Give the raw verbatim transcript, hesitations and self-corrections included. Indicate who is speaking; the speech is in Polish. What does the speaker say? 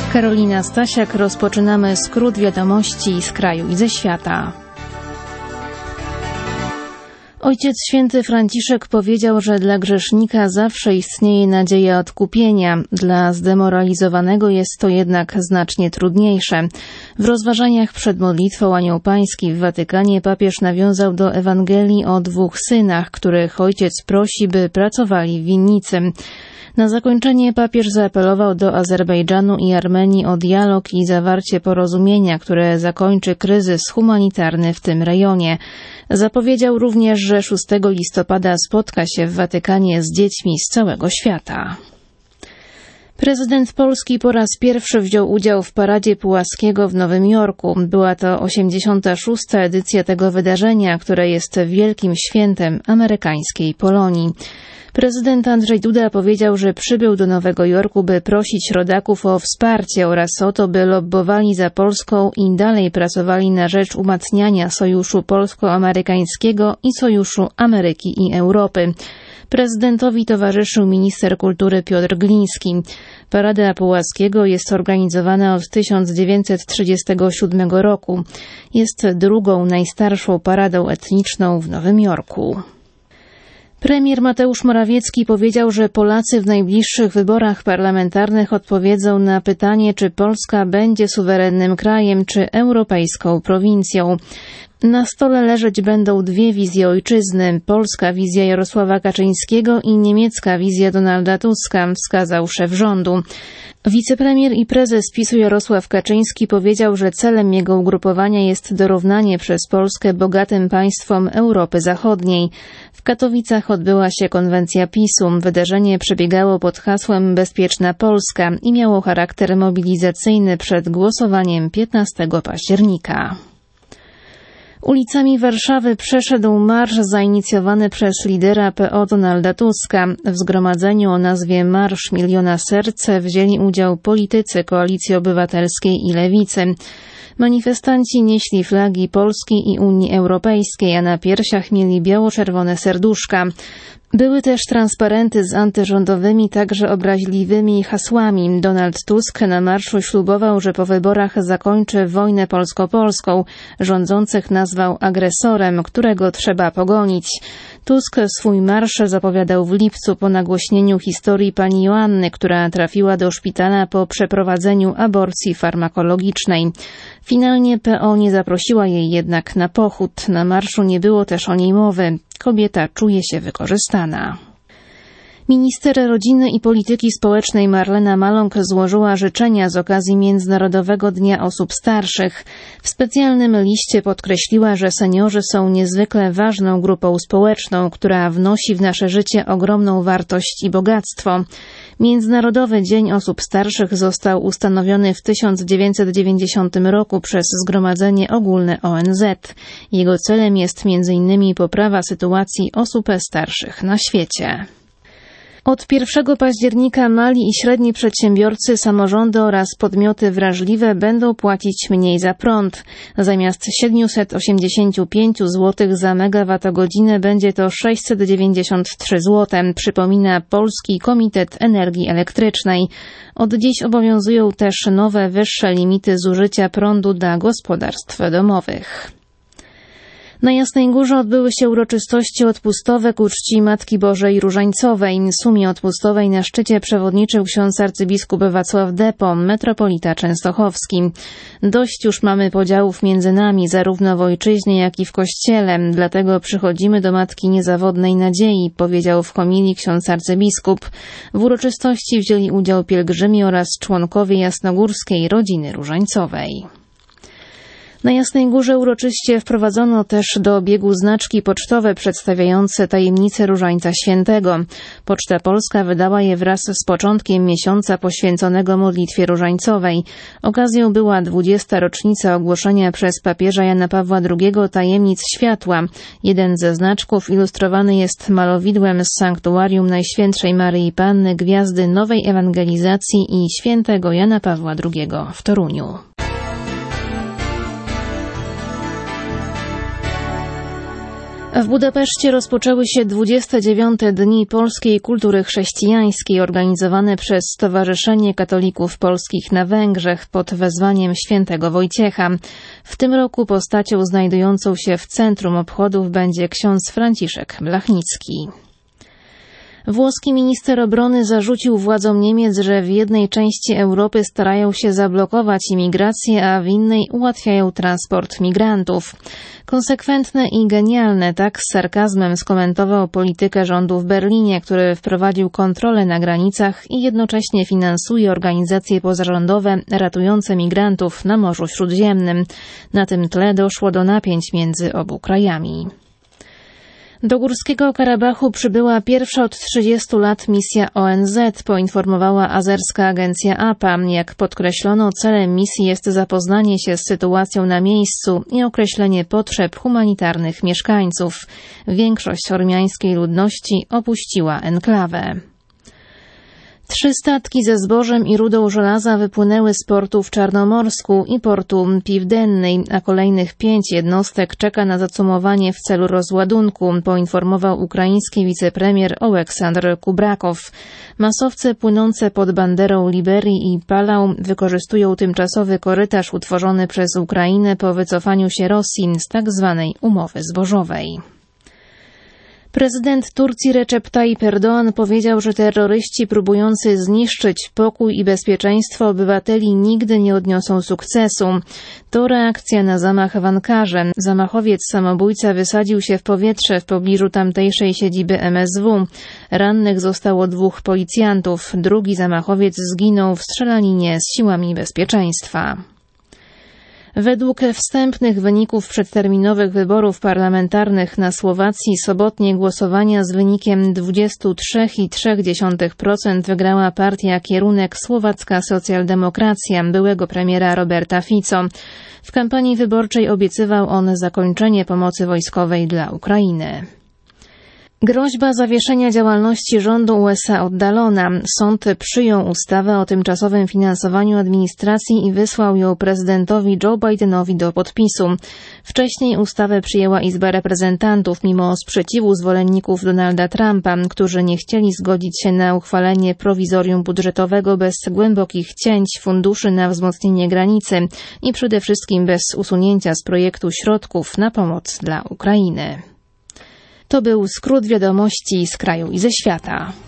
Speaker 1: Karolina Stasiak, rozpoczynamy skrót wiadomości z kraju i ze świata. Ojciec Święty Franciszek powiedział, że dla grzesznika zawsze istnieje nadzieja odkupienia. Dla zdemoralizowanego jest to jednak znacznie trudniejsze. W rozważaniach przed modlitwą Anioł Pański w Watykanie papież nawiązał do Ewangelii o dwóch synach, których ojciec prosi, by pracowali w winnicy. Na zakończenie papież zaapelował do Azerbejdżanu i Armenii o dialog i zawarcie porozumienia, które zakończy kryzys humanitarny w tym rejonie. Zapowiedział również, że szóstego listopada spotka się w Watykanie z dziećmi z całego świata. Prezydent Polski po raz pierwszy wziął udział w Paradzie Pułaskiego w Nowym Jorku. Była to osiemdziesiąta szósta edycja tego wydarzenia, które jest wielkim świętem amerykańskiej Polonii. Prezydent Andrzej Duda powiedział, że przybył do Nowego Jorku, by prosić rodaków o wsparcie oraz o to, by lobbowali za Polską i dalej pracowali na rzecz umacniania sojuszu polsko-amerykańskiego i sojuszu Ameryki i Europy. Prezydentowi towarzyszył minister kultury Piotr Gliński. Parada Pułaskiego jest organizowana od tysiąc dziewięćset trzydziestego siódmego roku. Jest drugą najstarszą paradą etniczną w Nowym Jorku. Premier Mateusz Morawiecki powiedział, że Polacy w najbliższych wyborach parlamentarnych odpowiedzą na pytanie, czy Polska będzie suwerennym krajem, czy europejską prowincją. Na stole leżeć będą dwie wizje ojczyzny. Polska wizja Jarosława Kaczyńskiego i niemiecka wizja Donalda Tuska, wskazał szef rządu. Wicepremier i prezes PiSu Jarosław Kaczyński powiedział, że celem jego ugrupowania jest dorównanie przez Polskę bogatym państwom Europy Zachodniej. W Katowicach odbyła się konwencja PiSu. Wydarzenie przebiegało pod hasłem Bezpieczna Polska i miało charakter mobilizacyjny przed głosowaniem piętnastego października. Ulicami Warszawy przeszedł marsz zainicjowany przez lidera P O Donalda Tuska. W zgromadzeniu o nazwie Marsz Miliona Serc wzięli udział politycy Koalicji Obywatelskiej i Lewicy. Manifestanci nieśli flagi Polski i Unii Europejskiej, a na piersiach mieli biało-czerwone serduszka. Były też transparenty z antyrządowymi, także obraźliwymi hasłami. Donald Tusk na marszu ślubował, że po wyborach zakończy wojnę polsko-polską. Rządzących nazwał agresorem, którego trzeba pogonić. Tusk swój marsz zapowiadał w lipcu po nagłośnieniu historii pani Joanny, która trafiła do szpitala po przeprowadzeniu aborcji farmakologicznej. Finalnie P O nie zaprosiła jej jednak na pochód. Na marszu nie było też o niej mowy. Kobieta czuje się wykorzystana. Minister Rodziny i Polityki Społecznej Marlena Maląg złożyła życzenia z okazji Międzynarodowego Dnia Osób Starszych. W specjalnym liście podkreśliła, że seniorzy są niezwykle ważną grupą społeczną, która wnosi w nasze życie ogromną wartość i bogactwo. Międzynarodowy Dzień Osób Starszych został ustanowiony w tysiąc dziewięćset dziewięćdziesiątym roku przez Zgromadzenie Ogólne O N Z. Jego celem jest między innymi poprawa sytuacji osób starszych na świecie. Od pierwszego października mali i średni przedsiębiorcy, samorządy oraz podmioty wrażliwe będą płacić mniej za prąd. Zamiast siedemset osiemdziesiąt pięć złotych za megawattogodzinę będzie to sześćset dziewięćdziesiąt trzy złote, przypomina Polski Komitet Energii Elektrycznej. Od dziś obowiązują też nowe, wyższe limity zużycia prądu dla gospodarstw domowych. Na Jasnej Górze odbyły się uroczystości odpustowe ku czci Matki Bożej Różańcowej. Sumie odpustowej na szczycie przewodniczył ksiądz arcybiskup Wacław Depo, metropolita częstochowski. Dość już mamy podziałów między nami, zarówno w ojczyźnie, jak i w Kościele. Dlatego przychodzimy do Matki Niezawodnej Nadziei, powiedział w homilii ksiądz arcybiskup. W uroczystości wzięli udział pielgrzymi oraz członkowie jasnogórskiej rodziny różańcowej. Na Jasnej Górze uroczyście wprowadzono też do obiegu znaczki pocztowe przedstawiające tajemnice Różańca Świętego. Poczta Polska wydała je wraz z początkiem miesiąca poświęconego modlitwie różańcowej. Okazją była dwudziesta rocznica ogłoszenia przez papieża Jana Pawła drugiego tajemnic światła. Jeden ze znaczków ilustrowany jest malowidłem z sanktuarium Najświętszej Maryi Panny, Gwiazdy Nowej Ewangelizacji i świętego Jana Pawła drugiego w Toruniu. W Budapeszcie rozpoczęły się dwudzieste dziewiąte Dni Polskiej Kultury Chrześcijańskiej organizowane przez Stowarzyszenie Katolików Polskich na Węgrzech pod wezwaniem świętego Wojciecha. W tym roku postacią znajdującą się w centrum obchodów będzie ksiądz Franciszek Blachnicki. Włoski minister obrony zarzucił władzom Niemiec, że w jednej części Europy starają się zablokować imigrację, a w innej ułatwiają transport migrantów. Konsekwentne i genialne, tak z sarkazmem skomentował politykę rządu w Berlinie, który wprowadził kontrolę na granicach i jednocześnie finansuje organizacje pozarządowe ratujące migrantów na Morzu Śródziemnym. Na tym tle doszło do napięć między obu krajami. Do Górskiego Karabachu przybyła pierwsza od trzydziestu lat misja O N Z, poinformowała azerska agencja A P A. Jak podkreślono, celem misji jest zapoznanie się z sytuacją na miejscu i określenie potrzeb humanitarnych mieszkańców. Większość ormiańskiej ludności opuściła enklawę. Trzy statki ze zbożem i rudą żelaza wypłynęły z portu w Czarnomorsku i portu Piwdennej, a kolejnych pięć jednostek czeka na zacumowanie w celu rozładunku, poinformował ukraiński wicepremier Oleksandr Kubrakow. Masowce płynące pod banderą Liberii i Palau wykorzystują tymczasowy korytarz utworzony przez Ukrainę po wycofaniu się Rosji z tak zwanej umowy zbożowej. Prezydent Turcji Recep Tayyip Erdoğan powiedział, że terroryści próbujący zniszczyć pokój i bezpieczeństwo obywateli nigdy nie odniosą sukcesu. To reakcja na zamach w Ankarze. Zamachowiec samobójca wysadził się w powietrze w pobliżu tamtejszej siedziby M S W. Rannych zostało dwóch policjantów. Drugi zamachowiec zginął w strzelaninie z siłami bezpieczeństwa. Według wstępnych wyników przedterminowych wyborów parlamentarnych na Słowacji sobotnie głosowania z wynikiem dwadzieścia trzy przecinek trzy procent wygrała partia Kierunek Słowacka Socjaldemokracja byłego premiera Roberta Fico. W kampanii wyborczej obiecywał on zakończenie pomocy wojskowej dla Ukrainy. Groźba zawieszenia działalności rządu U S A oddalona. Sąd przyjął ustawę o tymczasowym finansowaniu administracji i wysłał ją prezydentowi Joe Bidenowi do podpisu. Wcześniej ustawę przyjęła Izba Reprezentantów mimo sprzeciwu zwolenników Donalda Trumpa, którzy nie chcieli zgodzić się na uchwalenie prowizorium budżetowego bez głębokich cięć funduszy na wzmocnienie granicy i przede wszystkim bez usunięcia z projektu środków na pomoc dla Ukrainy. To był skrót wiadomości z kraju i ze świata.